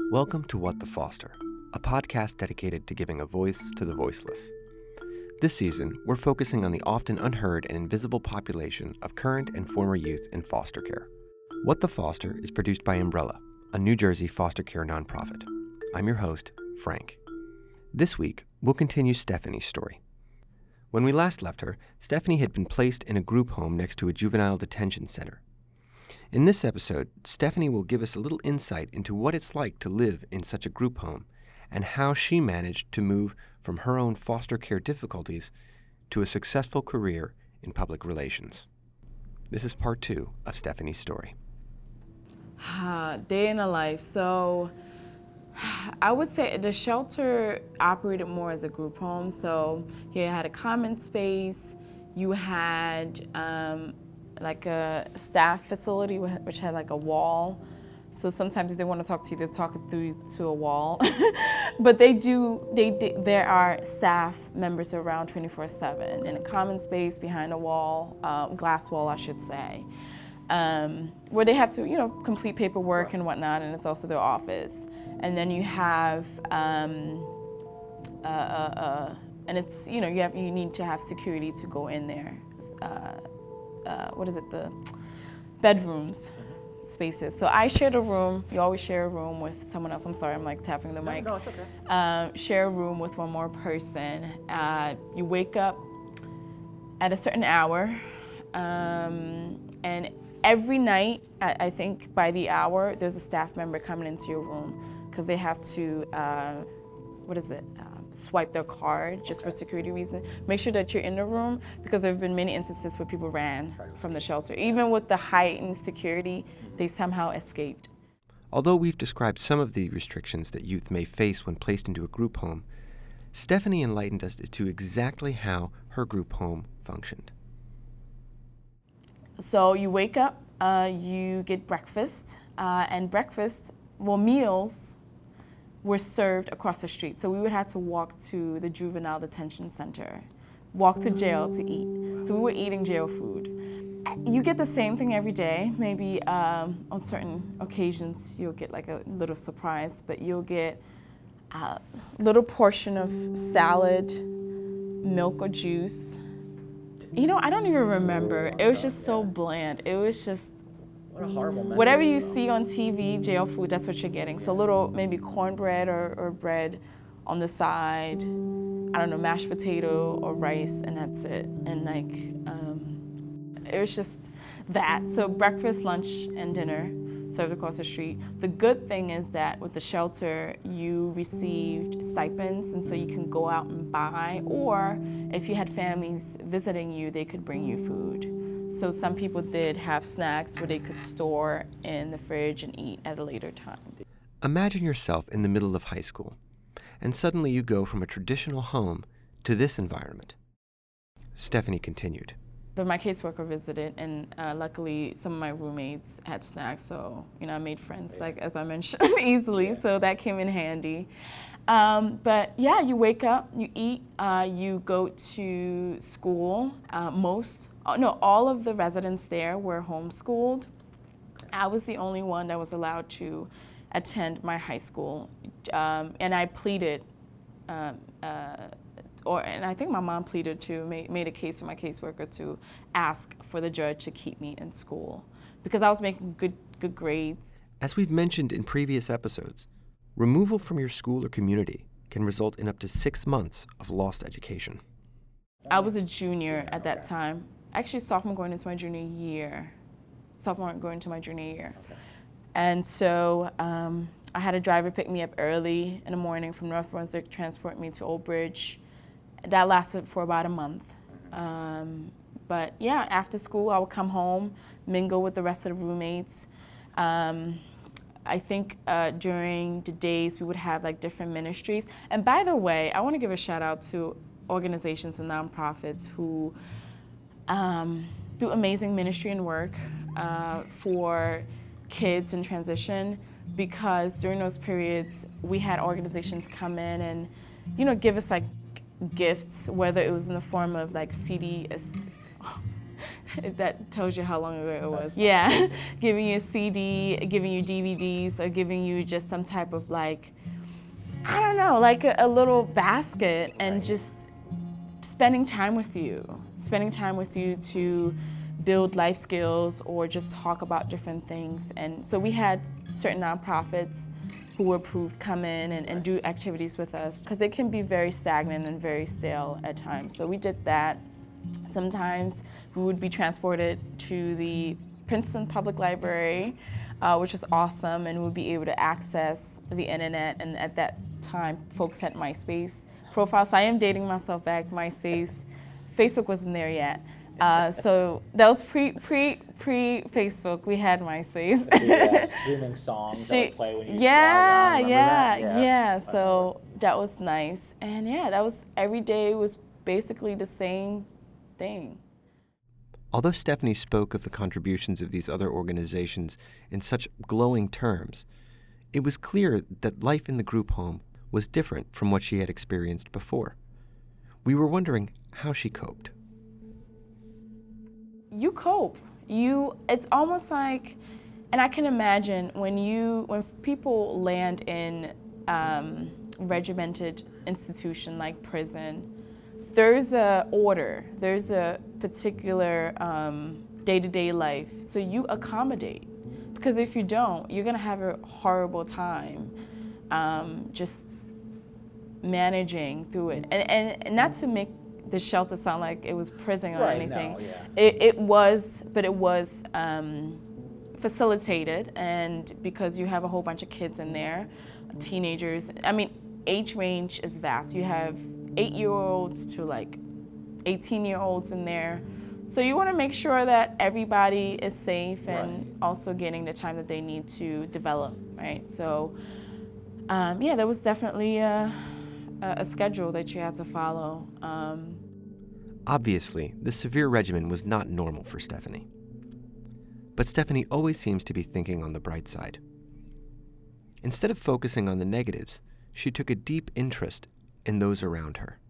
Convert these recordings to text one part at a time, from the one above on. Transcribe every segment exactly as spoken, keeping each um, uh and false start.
Welcome to What the Foster, a podcast dedicated to giving a voice to the voiceless. This season, we're focusing on the often unheard and invisible population of current and former youth in foster care. What the Foster is produced by Umbrella, a New Jersey foster care nonprofit. I'm your host, Frank. This week, we'll continue Stephanie's story. When we last left her, Stephanie had been placed in a group home next to a juvenile detention center. In this episode, Stephanie will give us a little insight into what it's like to live in such a group home and how she managed to move from her own foster care difficulties to a successful career in public relations. This is part two of Stephanie's story. Uh, day in the life. So I would say the shelter operated more as a group home. So you had a common space, you had um, like a staff facility which had like a wall. So sometimes if they want to talk to you, they're talking through to a wall. But they do, they, they there are staff members around twenty-four seven in a common space behind a wall, uh, glass wall I should say, um, where they have to, you know, complete paperwork and whatnot, and it's also their office. And then you have, um, uh, uh, uh, and it's, you know, you have you need to have security to go in there. Uh, uh, what is it, the bedrooms, spaces. So I shared a room, you always share a room with someone else. I'm sorry, I'm like tapping the mic. No, no, it's okay. Uh, share a room with one more person. Uh, you wake up at a certain hour, um, and every night, I, I think by the hour, there's a staff member coming into your room because they have to, uh, what is it, uh, swipe their card just for security reasons. Make sure that you're in the room because there have been many instances where people ran from the shelter. Even with the heightened security, they somehow escaped. Although we've described some of the restrictions that youth may face when placed into a group home, Stephanie enlightened us to exactly how her group home functioned. So you wake up, uh, you get breakfast, uh, and breakfast, well, meals were served across the street. So we would have to walk to the juvenile detention center, walk to jail to eat. So we were eating jail food. You get the same thing every day. Maybe um, on certain occasions you'll get like a little surprise, but you'll get a little portion of salad, milk or juice. You know, I don't even remember. It was just so bland. It was just What a horrible message. whatever you see on T V, jail food, that's what you're getting. So a little maybe cornbread or, or bread on the side, I don't know, mashed potato or rice, and that's it. And like, um, it was just that. So breakfast, lunch, and dinner served across the street. The good thing is that with the shelter, you received stipends, and so you can go out and buy, or if you had families visiting you, they could bring you food. So some people did have snacks where they could store in the fridge and eat at a later time. Imagine yourself in the middle of high school, and suddenly you go from a traditional home to this environment. Stephanie continued. But my caseworker visited, and uh, luckily some of my roommates had snacks, so you know I made friends, like as I mentioned, easily. So that came in handy. Um, but yeah, you wake up, you eat, uh, you go to school. Uh, most, no, all of the residents there were homeschooled. I was the only one that was allowed to attend my high school, um, and I pleaded. Um, uh, Or, and I think my mom pleaded too, made, made a case for my caseworker to ask for the judge to keep me in school because I was making good good grades. As we've mentioned in previous episodes, removal from your school or community can result in up to six months of lost education. I was a junior at that time, actually sophomore going into my junior year, sophomore going into my junior year. And so um, I had a driver pick me up early in the morning from North Brunswick, transport me to Old Bridge. That lasted for about a month. Um, but yeah, after school, I would come home, mingle with the rest of the roommates. Um, I think uh, during the days we would have like different ministries. And by the way, I want to give a shout out to organizations and nonprofits who um, do amazing ministry and work uh, for kids in transition, because during those periods we had organizations come in and, you know, give us like gifts, whether it was in the form of like C D, That tells you how long ago it was. Yeah, giving you a C D, giving you D V Ds, or giving you just some type of like, I don't know, like a, a little basket, and just spending time with you, spending time with you to build life skills or just talk about different things. And so we had certain nonprofits who were approved come in and, and do activities with us, because they can be very stagnant and very stale at times. So we did that. Sometimes we would be transported to the Princeton Public Library, uh, which was awesome, and we'd be able to access the internet. And at that time, folks had MySpace profiles. So I am dating myself back, MySpace. Facebook wasn't there yet. Uh, so that was pre pre pre Facebook. We had MySpace. Yeah, streaming songs she, that would play when you yeah, log on. yeah, that? yeah, yeah. So that was nice, and yeah, that was every day was basically the same thing. Although Stephanie spoke of the contributions of these other organizations in such glowing terms, it was clear that life in the group home was different from what she had experienced before. We were wondering how she coped. You cope. You, it's almost like, and I can imagine when you, when people land in um, regimented institution like prison, there's a order, there's a particular um, day-to-day life, so you accommodate. Because if you don't, you're gonna have a horrible time um, just managing through it. And, and, and not to make the shelter sound like it was prison or right, anything. No, yeah. It, it was, but it was um, facilitated, and because you have a whole bunch of kids in there, teenagers. I mean, age range is vast. You have eight-year-olds to like eighteen-year-olds in there. So you want to make sure that everybody is safe and right. also getting the time that they need to develop, right? So, um, yeah, there was definitely a, a schedule that you had to follow. Um, Obviously, the severe regimen was not normal for Stephanie. But Stephanie always seems to be thinking on the bright side. Instead of focusing on the negatives, she took a deep interest in those around her.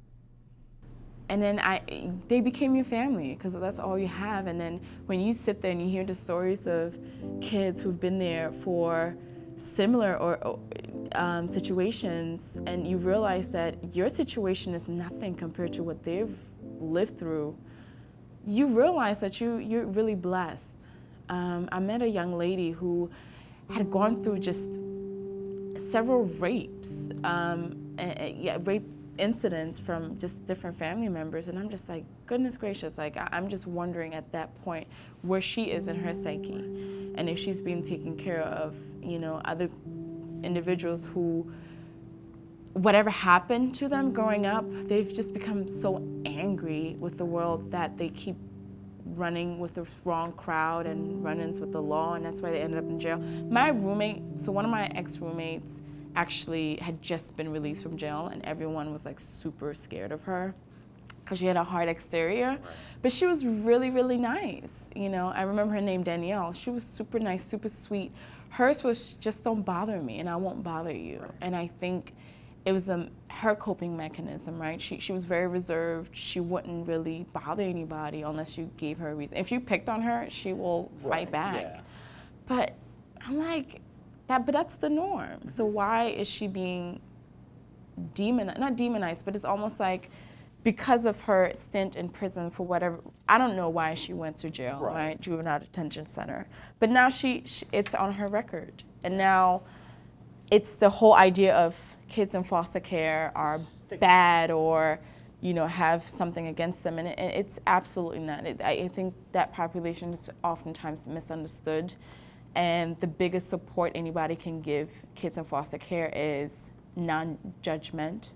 And then I, they became your family, because that's all you have. And then when you sit there and you hear the stories of kids who've been there for similar or um, situations, and you realize that your situation is nothing compared to what they've lived through, you realize that you, you're really blessed. Um, I met a young lady who had gone through just several rapes, um, and, and, yeah, rape incidents from just different family members, and I'm just like, goodness gracious, like I, I'm just wondering at that point where she is in her psyche, and if she's being taken care of, you know, other individuals who, whatever happened to them growing up, they've just become so angry with the world that they keep running with the wrong crowd and run-ins with the law, and that's why they ended up in jail. My roommate, so one of my ex-roommates actually had just been released from jail, and everyone was like super scared of her because she had a hard exterior, right. But she was really, really nice. You know, I remember her name Danielle. She was super nice, super sweet. Hers was just don't bother me and I won't bother you. Right. And I think it was um, her coping mechanism, right? She she was very reserved. She wouldn't really bother anybody unless you gave her a reason. If you picked on her, she will fight right. back. Yeah. But I'm like, that, but that's the norm. So why is she being demonized? Not demonized, but it's almost like because of her stint in prison for whatever, I don't know why she went to jail, right? right? Juvenile Detention Center. But now she, she, it's on her record. And now it's the whole idea of kids in foster care are bad or, you know, have something against them. And it, it's absolutely not. It, I think that population is oftentimes misunderstood. And the biggest support anybody can give kids in foster care is non-judgment,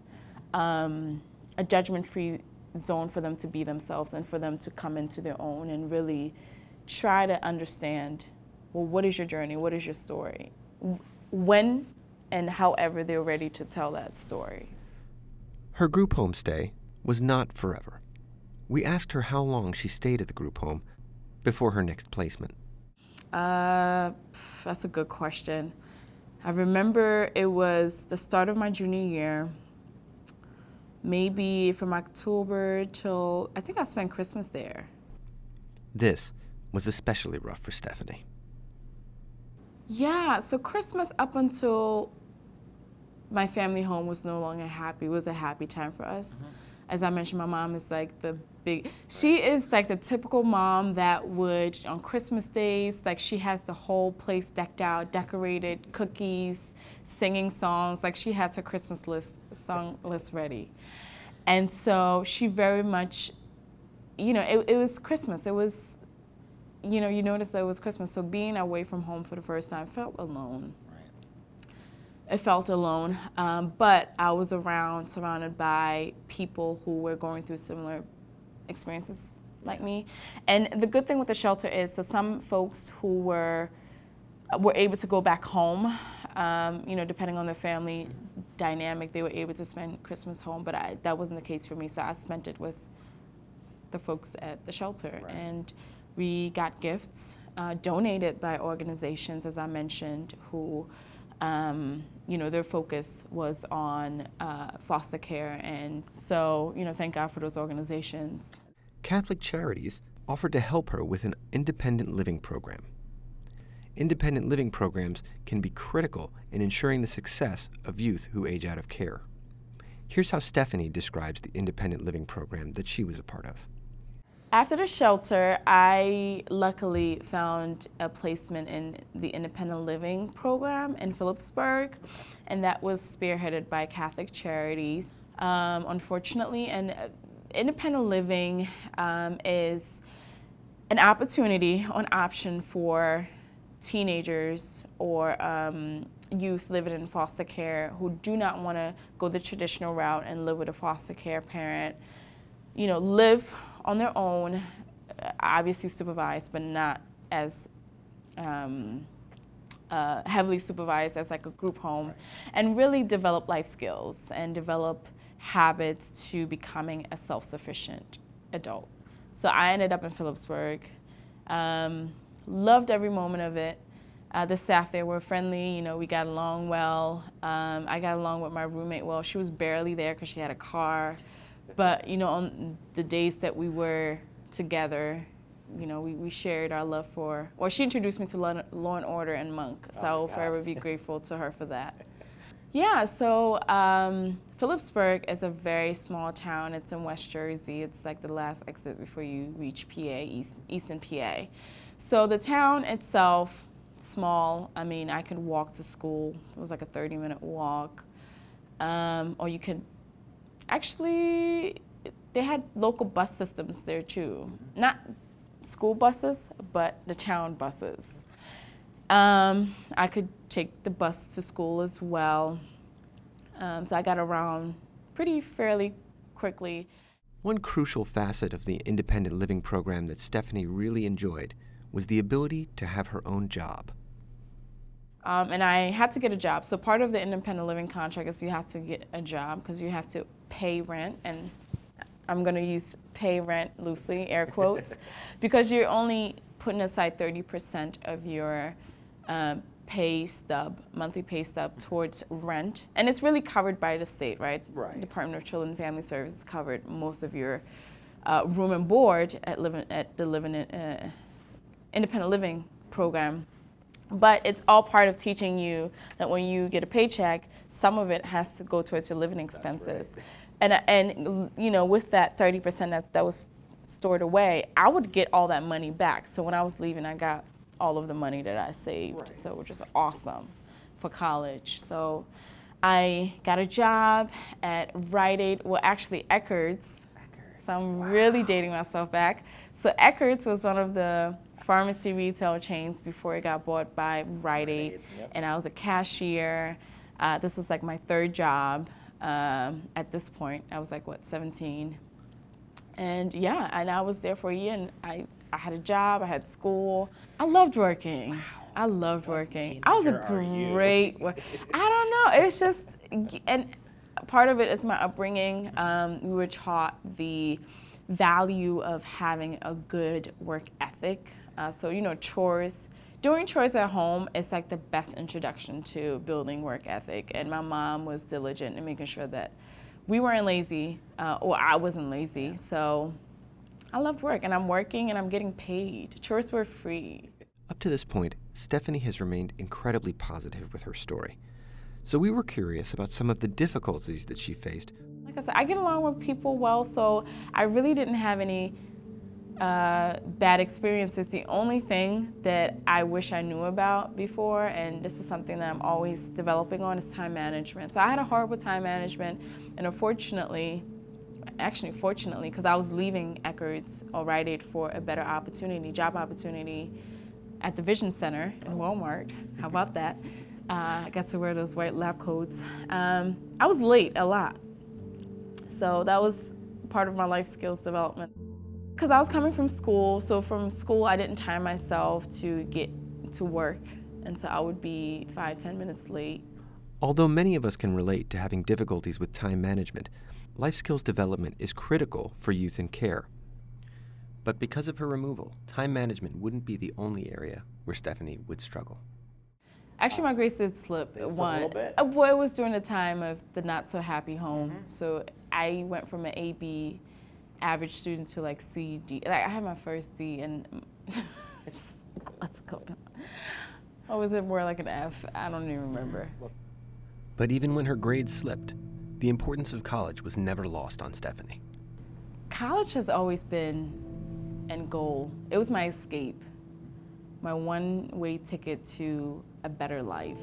um, a judgment-free zone for them to be themselves and for them to come into their own and really try to understand, well, what is your journey? What is your story? When and however they're ready to tell that story. Her group home stay was not forever. We asked her how long she stayed at the group home before her next placement. Uh, that's a good question. I remember it was the start of my junior year, maybe from October till, I think I spent Christmas there. This was especially rough for Stephanie. Yeah, so Christmas up until my family home was no longer happy, it was a happy time for us. Mm-hmm. As I mentioned, my mom is like the big, she is like the typical mom that would, on Christmas days, like she has the whole place decked out, decorated, cookies, singing songs, like she has her Christmas list, song list ready. And so she very much, you know, it, it was Christmas, it was, you know, you noticed that it was Christmas, so being away from home for the first time felt alone. It felt alone, um, but I was around, surrounded by people who were going through similar experiences like me. And the good thing with the shelter is, so some folks who were were able to go back home, um, you know, depending on their family dynamic, they were able to spend Christmas home, but I, that wasn't the case for me, so I spent it with the folks at the shelter. Right. And we got gifts uh, donated by organizations, as I mentioned, who Um, you know, their focus was on uh, foster care, and so, you know, thank God for those organizations. Catholic Charities offered to help her with an independent living program. Independent living programs can be critical in ensuring the success of youth who age out of care. Here's how Stephanie describes the independent living program that she was a part of. After the shelter, I luckily found a placement in the independent living program in Phillipsburg, and that was spearheaded by Catholic Charities, um, unfortunately. And uh, independent living um, is an opportunity, an option for teenagers or um, youth living in foster care who do not want to go the traditional route and live with a foster care parent, you know, live on their own, obviously supervised, but not as um, uh, heavily supervised as like a group home, right. And really develop life skills and develop habits to becoming a self-sufficient adult. So I ended up in Phillipsburg, um, loved every moment of it. Uh, the staff there were friendly, you know, we got along well. Um, I got along with my roommate well. She was barely there because she had a car. But, you know, on the days that we were together, you know, we, we shared our love for, or she introduced me to Law, Law and Order and Monk, so oh I will forever be grateful to her for that. Yeah, so um, Phillipsburg is a very small town. It's in West Jersey. It's like the last exit before you reach P A, East, Eastern P A. So the town itself, small. I mean, I could walk to school. It was like a thirty minute walk. Um, or you could Actually, they had local bus systems there too. Not school buses, but the town buses. Um, I could take the bus to school as well. Um, so I got around pretty fairly quickly. One crucial facet of the independent living program that Stephanie really enjoyed was the ability to have her own job. Um, and I had to get a job. So part of the independent living contract is you have to get a job because you have to pay rent, and I'm going to use pay rent loosely, air quotes, because you're only putting aside thirty percent of your uh, pay stub, monthly pay stub towards rent. And it's really covered by the state, right? Right. Department of Children and Family Services covered most of your uh, room and board at, living, at the living, uh, independent living program. But it's all part of teaching you that when you get a paycheck, some of it has to go towards your living expenses. Right. And, and you know, with that thirty percent that, that was stored away, I would get all that money back. So when I was leaving, I got all of the money that I saved, right. So which is awesome for college. So I got a job at Rite Aid, well, actually Eckerd's. Eckerd's. So I'm wow. really dating myself back. So Eckerd's was one of the pharmacy retail chains before it got bought by Rite Aid, yep. And I was a cashier. Uh, this was like my third job um, at this point. I was like, what, seventeen? And yeah, and I was there for a year, and I, I had a job, I had school. I loved working. Wow. I loved what working. I was a great worker. I don't know, it's just, and part of it is my upbringing. Um, we were taught the value of having a good work ethic. Uh, so, you know, chores, doing chores at home is like the best introduction to building work ethic. And my mom was diligent in making sure that we weren't lazy, uh, or I wasn't lazy. So I loved work, and I'm working and I'm getting paid. Chores were free. Up to this point, Stephanie has remained incredibly positive with her story. So we were curious about some of the difficulties that she faced. Like I said, I get along with people well, so I really didn't have any uh, bad experiences. The only thing that I wish I knew about before, and this is something that I'm always developing on, is time management. So I had a horrible time management, and unfortunately, actually fortunately, because I was leaving Eckerd's or Rite Aid for a better opportunity, job opportunity at the Vision Center in Walmart. How about that? Uh, I got to wear those white lab coats. Um, I was late a lot. So that was part of my life skills development. Because I was coming from school, so from school I didn't time myself to get to work, and so I would be five, ten minutes late. Although many of us can relate to having difficulties with time management, life skills development is critical for youth in care. But because of her removal, time management wouldn't be the only area where Stephanie would struggle. Actually, my grades did slip It's one. a little bit. Uh, Well, it was during the time of the not so happy home. Mm-hmm. So I went from an A B average student to like C, D. Like I had my first D, and just, what's going on? Or was it more like an F? I don't even remember. But even when her grades slipped, the importance of college was never lost on Stephanie. College has always been an goal. It was my escape, my one-way ticket to a better life.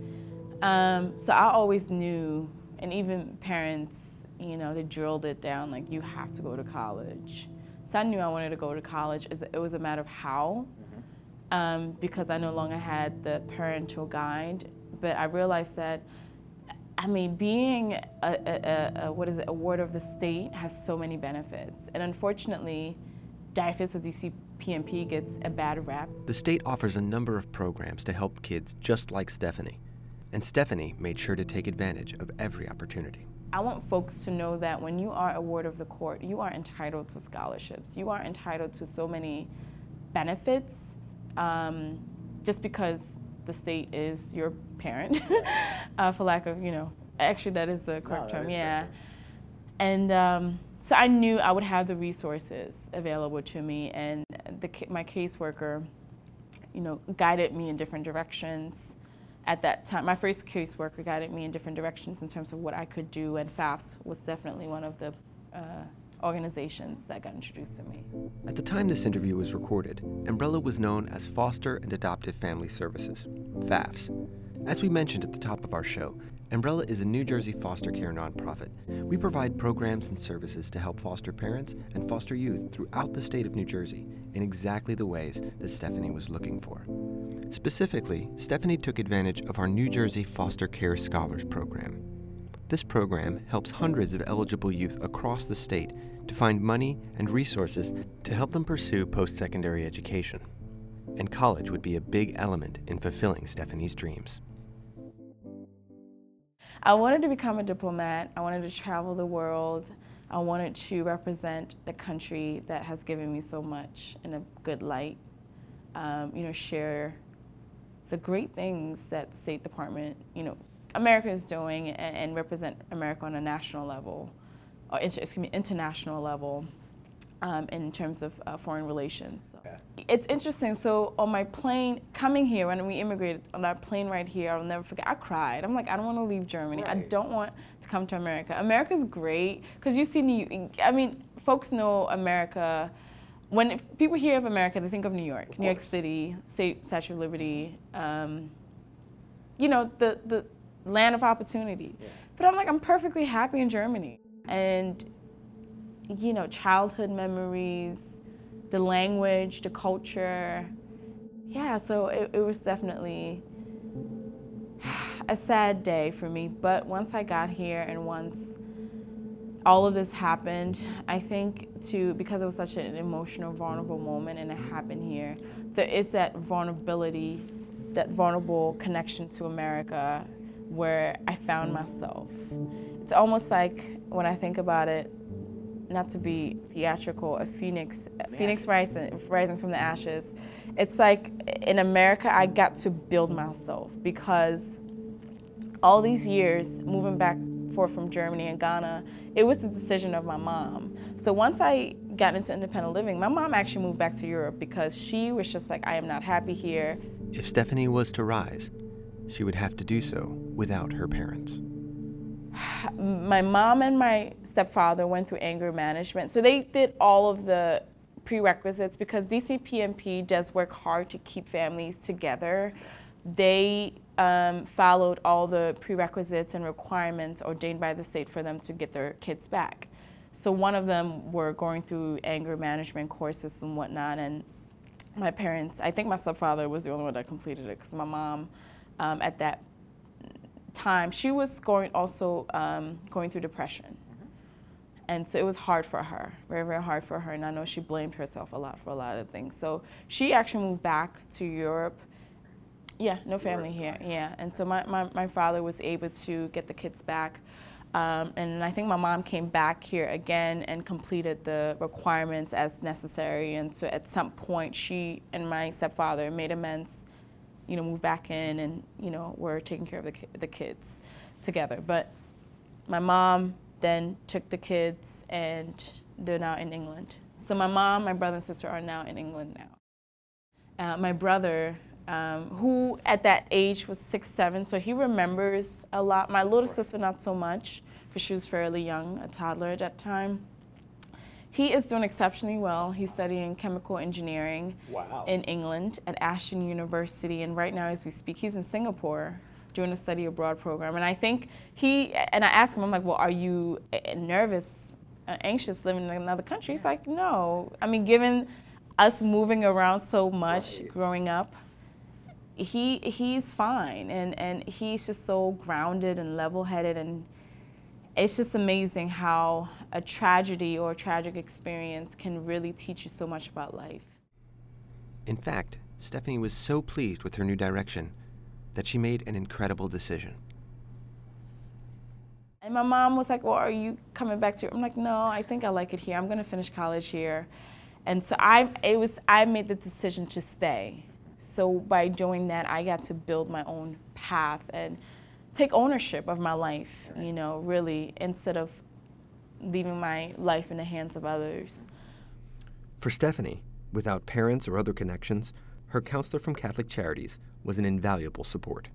Um, so I always knew, and even parents, you know, they drilled it down, like, you have to go to college. So I knew I wanted to go to college. It was a matter of how, um, because I no longer had the parental guide. But I realized that, I mean, being a, a, a what is it, a ward of the state has so many benefits. And unfortunately, DIFAS or D C P M P gets a bad rap. The state offers a number of programs to help kids just like Stephanie. And Stephanie made sure to take advantage of every opportunity. I want folks to know that when you are a ward of the court, you are entitled to scholarships. You are entitled to so many benefits, um, just because the state is your parent, uh, for lack of, you know, actually that is the correct No, term, is yeah. correct. And um, so I knew I would have the resources available to me, and the, my caseworker, you know, guided me in different directions. At that time, my first caseworker guided me in different directions in terms of what I could do, and F A F S was definitely one of the uh, organizations that got introduced to me. At the time this interview was recorded, Umbrella was known as Foster and Adoptive Family Services, F A F S. As we mentioned at the top of our show, Umbrella is a New Jersey foster care nonprofit. We provide programs and services to help foster parents and foster youth throughout the state of New Jersey in exactly the ways that Stephanie was looking for. Specifically, Stephanie took advantage of our New Jersey Foster Care Scholars Program. This program helps hundreds of eligible youth across the state to find money and resources to help them pursue post-secondary education. And college would be a big element in fulfilling Stephanie's dreams. I wanted to become a diplomat. I wanted to travel the world. I wanted to represent the country that has given me so much in a good light. Um, you know, share the great things that the State Department, you know, America is doing, and, and represent America on a national level, or inter, excuse me, international level, um, in terms of uh, foreign relations. So Okay. It's interesting. So on my plane coming here, when we immigrated, on our plane right here, I'll never forget. I cried. I'm like, I don't want to leave Germany. Right. I don't want to come to America. America's great because you see New. I mean, folks know America. When people hear of America, they think of New York, Of New York course. City, State, Statue of Liberty, um, you know, the, the land of opportunity. Yeah. But I'm like, I'm perfectly happy in Germany. And, you know, childhood memories, the language, the culture. Yeah, so it, it was definitely a sad day for me. But once I got here and once all of this happened, I think too, because it was such an emotional, vulnerable moment and it happened here, there is that vulnerability, that vulnerable connection to America where I found myself. It's almost like, when I think about it, not to be theatrical, a phoenix, a phoenix rising, rising from the ashes. It's like in America, I got to build myself because all these years, moving back forth from Germany and Ghana, it was the decision of my mom. So once I got into independent living, my mom actually moved back to Europe because she was just like, I am not happy here. If Stephanie was to rise, she would have to do so without her parents. My mom and my stepfather went through anger management. So they did all of the prerequisites because D C P M P does work hard to keep families together. They um, followed all the prerequisites and requirements ordained by the state for them to get their kids back. So one of them were going through anger management courses and whatnot, and my parents, I think my stepfather was the only one that completed it because my mom um, at that time, she was going also um, going through depression. Mm-hmm. And so it was hard for her, very, very hard for her. And I know she blamed herself a lot for a lot of things. So she actually moved back to Europe. Yeah, no family here, yeah. And so my, my, my father was able to get the kids back. Um, and I think my mom came back here again and completed the requirements as necessary. And so at some point, she and my stepfather made amends, you know, moved back in and, you know, were taking care of the, ki- the kids together. But my mom then took the kids and they're now in England. So my mom, my brother and sister are now in England now. Uh, my brother, um, who at that age was six, seven, so he remembers a lot. My little sister, not so much, because she was fairly young, a toddler at that time. He is doing exceptionally well. He's studying chemical engineering wow. in England at Ashton University. And right now, as we speak, he's in Singapore doing a study abroad program. And I think he, and I asked him, I'm like, well, are you nervous, anxious living in another country? He's like, no. I mean, given us moving around so much right. growing up, he he's fine. And, and he's just so grounded and level-headed. And it's just amazing how a tragedy or a tragic experience can really teach you so much about life. In fact, Stephanie was so pleased with her new direction that she made an incredible decision. And my mom was like, well, are you coming back to Europe? I'm like, no, I think I like it here. I'm going to finish college here. And so I, it was, I made the decision to stay. So by doing that, I got to build my own path and take ownership of my life, you know, really, instead of leaving my life in the hands of others. For Stephanie, without parents or other connections, her counselor from Catholic Charities was an invaluable support.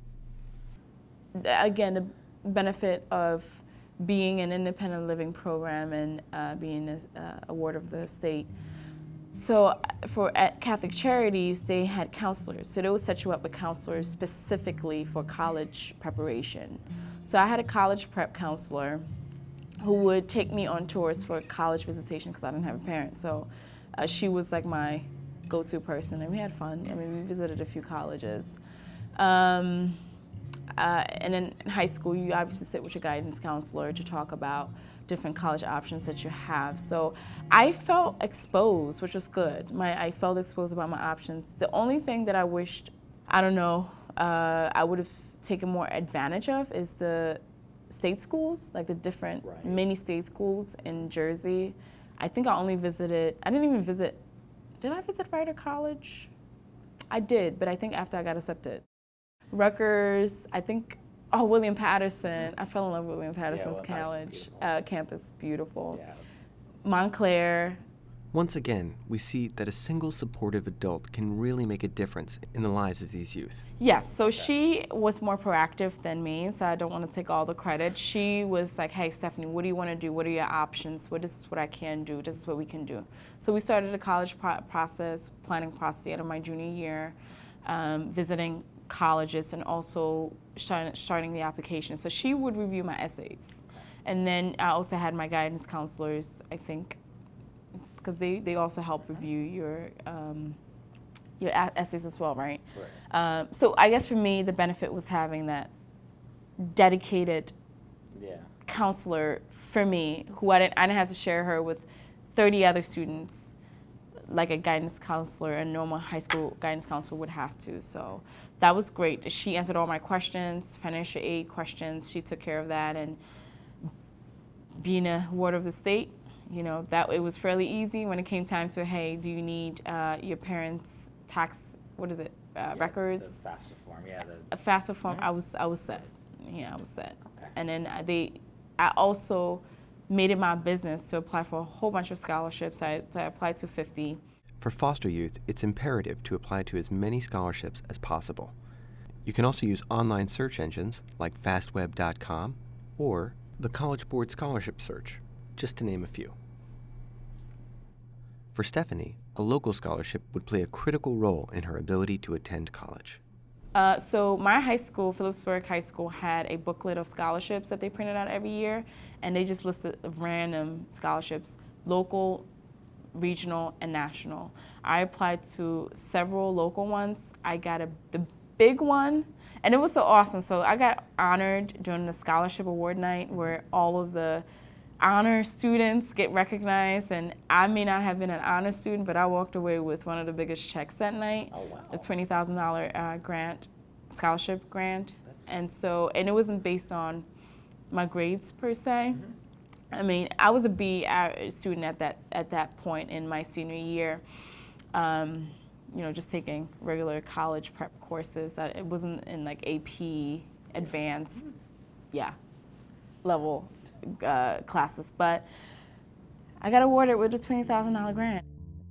Again, the benefit of being an independent living program and uh, being a, uh, a ward of the state. So for at Catholic Charities, they had counselors. So they would set you up with counselors specifically for college preparation. So I had a college prep counselor who would take me on tours for college visitation because I didn't have a parent. So uh, she was like my go-to person, and we had fun. I mean, we visited a few colleges. Um, uh, and then in high school, you obviously sit with your guidance counselor to talk about different college options that you have. So I felt exposed, which was good. My I felt exposed about my options. The only thing that I wished, I don't know, uh, I would have taken more advantage of is the state schools, like the different right. mini state schools in Jersey. I think I only visited, I didn't even visit, did I visit Rider College? I did, but I think after I got accepted. Rutgers, I think, oh, William Patterson. I fell in love with William Patterson's yeah, well, college uh, campus, beautiful. Yeah. Montclair. Once again, we see that a single supportive adult can really make a difference in the lives of these youth. Yes, so she was more proactive than me, so I don't want to take all the credit. She was like, hey, Stephanie, what do you want to do? What are your options? What is what I can do? This is what we can do. So we started the college pro- process, planning process at the end of my junior year, um, visiting colleges and also starting, starting the application. So she would review my essays. And then I also had my guidance counselors, I think, because they, they also help review your um, your a- essays as well, right? Right. Um, so I guess for me, the benefit was having that dedicated Yeah. counselor for me, who I didn't, I didn't have to share her with thirty other students, like a guidance counselor, a normal high school guidance counselor would have to. So that was great. She answered all my questions, financial aid questions. She took care of that. And being a ward of the state, you know, that it was fairly easy when it came time to, hey, do you need uh, your parents' tax, what is it, uh, yeah, records? The FAFSA form, yeah. The, A FAFSA form, Mhm. I was I was set. Yeah, I was set. Okay. And then I- they, I also made it my business to apply for a whole bunch of scholarships. I, so I applied to fifty. For foster youth, it's imperative to apply to as many scholarships as possible. You can also use online search engines like fastweb dot com or the College Board Scholarship Search, just to name a few. For Stephanie, a local scholarship would play a critical role in her ability to attend college. Uh, so my high school, Phillipsburg High School, had a booklet of scholarships that they printed out every year, and they just listed random scholarships, local, regional, and national. I applied to several local ones. I got a, the big one, and it was so awesome. So I got honored during the scholarship award night where all of the honor students get recognized, and I may not have been an honor student, but I walked away with one of the biggest checks that night. Oh, wow. A twenty thousand dollars uh, grant, scholarship grant. That's... And so, and it wasn't based on my grades per se. Mm-hmm. I mean, I was a B student at that at that point in my senior year. Um, you know, just taking regular college prep courses. I, it wasn't in like A P advanced, yeah, level uh, classes. But I got awarded with a twenty thousand dollars grant.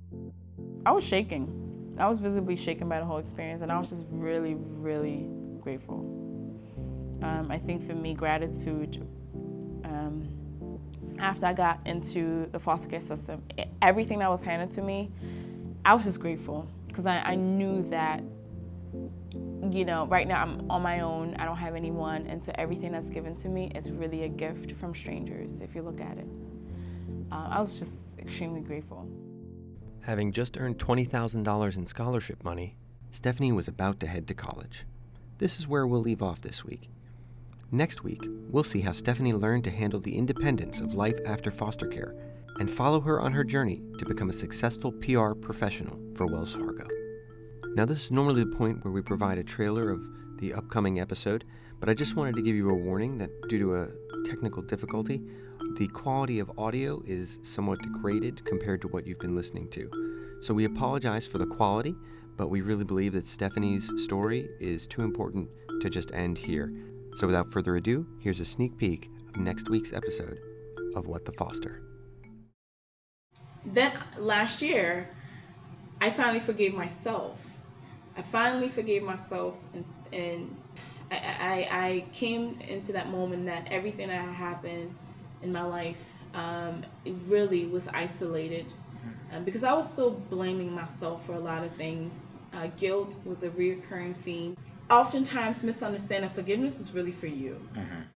I was shaking. I was visibly shaken by the whole experience, and I was just really, really grateful. Um, I think for me, gratitude. Um, after I got into the foster care system, everything that was handed to me, I was just grateful because I, I knew that, you know, right now I'm on my own, I don't have anyone, and so everything that's given to me is really a gift from strangers, if you look at it. Uh, I was just extremely grateful. Having just earned twenty thousand dollars in scholarship money, Stephanie was about to head to college. This is where we'll leave off this week. Next week, we'll see how Stephanie learned to handle the independence of life after foster care and follow her on her journey to become a successful P R professional for Wells Fargo. Now, this is normally the point where we provide a trailer of the upcoming episode, but I just wanted to give you a warning that due to a technical difficulty, the quality of audio is somewhat degraded compared to what you've been listening to. So we apologize for the quality, but we really believe that Stephanie's story is too important to just end here. So without further ado, here's a sneak peek of next week's episode of What the Foster. Then last year, I finally forgave myself. I finally forgave myself, and, and I, I, I came into that moment that everything that had happened in my life, um, it really was isolated, um, because I was still blaming myself for a lot of things. Uh, guilt was a reoccurring theme. Oftentimes, misunderstanding forgiveness is really for you. Mm-hmm.